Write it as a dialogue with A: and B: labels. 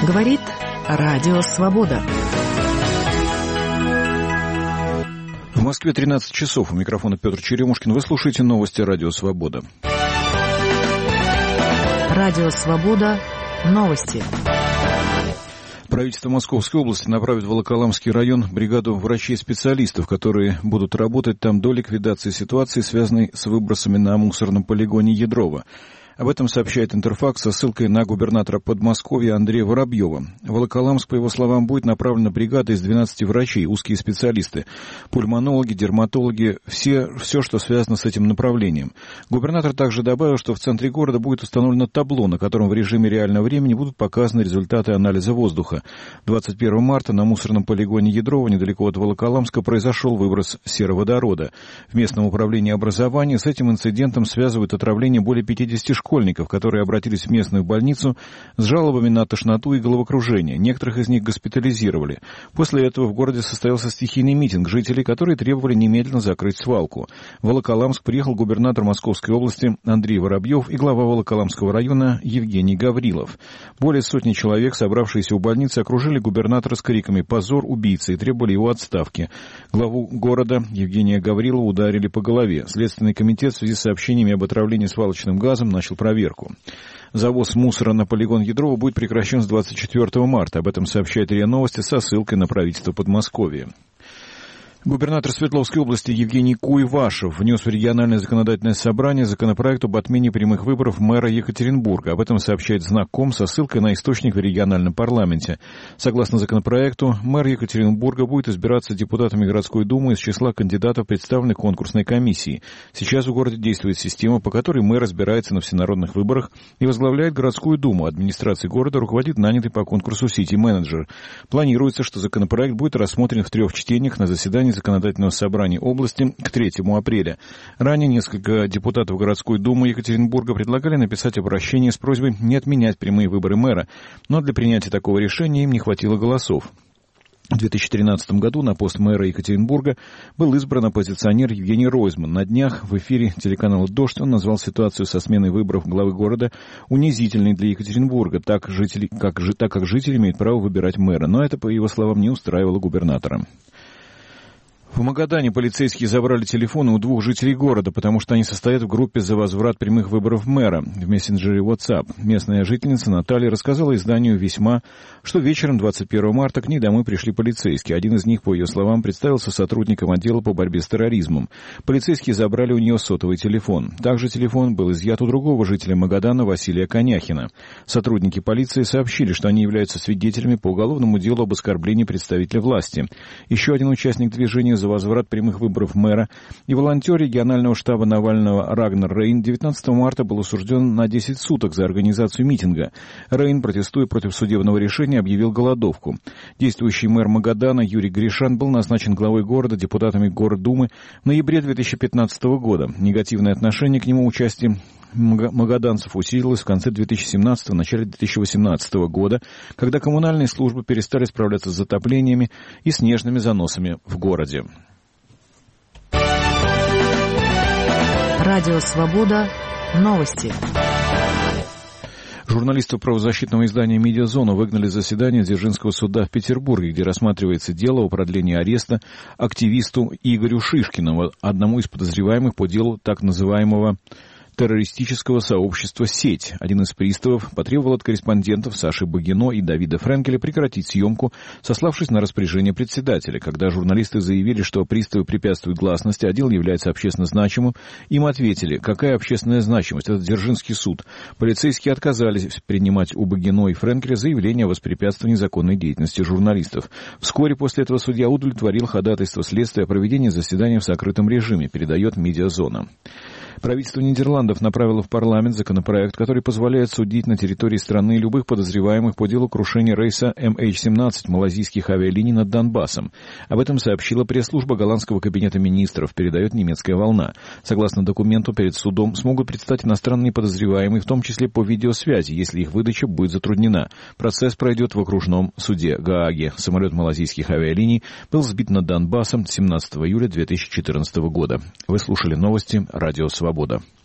A: Говорит Радио Свобода.
B: В Москве 13 часов. У микрофона Петр Черемушкин. Вы слушаете новости Радио Свобода.
A: Радио Свобода. Новости.
B: Правительство Московской области направит в Волоколамский район бригаду врачей-специалистов, которые будут работать там до ликвидации ситуации, связанной с выбросами на мусорном полигоне Ядрово. Об этом сообщает Интерфакс со ссылкой на губернатора Подмосковья Андрея Воробьева. В Волоколамск, по его словам, будет направлена бригада из 12 врачей, узкие специалисты, пульмонологи, дерматологи, все, что связано с этим направлением. Губернатор также добавил, что в центре города будет установлено табло, на котором в режиме реального времени будут показаны результаты анализа воздуха. 21 марта на мусорном полигоне Ядрово, недалеко от Волоколамска, произошел выброс сероводорода. В местном управлении образования с этим инцидентом связывают отравление более 50 школьников, которые обратились в местную больницу с жалобами на тошноту и головокружение. Некоторых из них госпитализировали. После этого в городе состоялся стихийный митинг жителей, которые требовали немедленно закрыть свалку. В Волоколамск приехал губернатор Московской области Андрей Воробьев и глава Волоколамского района Евгений Гаврилов. Более сотни человек, собравшиеся у больницы, окружили губернатора с криками «Позор, убийца!» и требовали его отставки. Главу города Евгения Гаврилова ударили по голове. Следственный комитет в связи с сообщениями об отравлении свалочным газом начал проверку. Завоз мусора на полигон Ядрово будет прекращен с 24 марта. Об этом сообщает РИА Новости со ссылкой на правительство Подмосковья. Губернатор Свердловской области Евгений Куйвашев внес в региональное законодательное собрание законопроект об отмене прямых выборов мэра Екатеринбурга. Об этом сообщает Знак.ком со ссылкой на источник в региональном парламенте. Согласно законопроекту, мэр Екатеринбурга будет избираться депутатами городской думы из числа кандидатов, представленных конкурсной комиссией. Сейчас в городе действует система, по которой мэр избирается на всенародных выборах и возглавляет городскую думу. Администрацией города руководит нанятый по конкурсу сити-менеджер. Планируется, что законопроект будет рассмотрен в 3 чтениях на заседании законодательного собрания области к 3 апреля. Ранее несколько депутатов городской думы Екатеринбурга предлагали написать обращение с просьбой не отменять прямые выборы мэра, но для принятия такого решения им не хватило голосов. В 2013 году на пост мэра Екатеринбурга был избран оппозиционер Евгений Ройзман. На днях в эфире телеканала «Дождь» он назвал ситуацию со сменой выборов главы города унизительной для Екатеринбурга, так как жители имеют право выбирать мэра. Но это, по его словам, не устраивало губернатора. В Магадане полицейские забрали телефоны у 2 жителей города, потому что они состоят в группе за возврат прямых выборов мэра в мессенджере WhatsApp. Местная жительница Наталья рассказала изданию «Весьма», что вечером 21 марта к ней домой пришли полицейские. Один из них, по ее словам, представился сотрудником отдела по борьбе с терроризмом. Полицейские забрали у нее сотовый телефон. Также телефон был изъят у другого жителя Магадана Василия Коняхина. Сотрудники полиции сообщили, что они являются свидетелями по уголовному делу об оскорблении представителя власти. Еще один участник движения за возврат прямых выборов мэра и волонтер регионального штаба Навального Рагнар Рейн 19 марта был осужден на 10 суток за организацию митинга. Рейн, протестуя против судебного решения, объявил голодовку. Действующий мэр Магадана Юрий Гришан был назначен главой города депутатами Гордумы в ноябре 2015 года. Негативное отношение к нему участие магаданцев усилилось в конце 2017 начале 2018 года, когда коммунальные службы перестали справляться с затоплениями и снежными заносами в городе.
A: Радио Свобода. Новости.
B: Журналистов правозащитного издания «Медиазона» выгнали с заседания Дзержинского суда в Петербурге, где рассматривается дело о продлении ареста активисту Игорю Шишкину, одному из подозреваемых по делу так называемого террористического сообщества «Сеть». Один из приставов потребовал от корреспондентов Саши Богино и Давида Френкеля прекратить съемку, сославшись на распоряжение председателя. Когда журналисты заявили, что приставы препятствуют гласности, а дело является общественно значимым, им ответили, какая общественная значимость, это Дзержинский суд. Полицейские отказались принимать у Богино и Френкеля заявление о воспрепятствовании законной деятельности журналистов. Вскоре после этого судья удовлетворил ходатайство следствия о проведении заседания в закрытом режиме, передает «Медиазона». Правительство Нидерландов направило в парламент законопроект, который позволяет судить на территории страны любых подозреваемых по делу крушения рейса MH17 малазийских авиалиний над Донбассом. Об этом сообщила пресс-служба голландского кабинета министров, передает «Немецкая волна». Согласно документу, перед судом смогут предстать иностранные подозреваемые, в том числе по видеосвязи, если их выдача будет затруднена. Процесс пройдет в окружном суде Гааге. Самолет малазийских авиалиний был сбит над Донбассом 17 июля 2014 года. Вы слушали новости «Радио Свобода».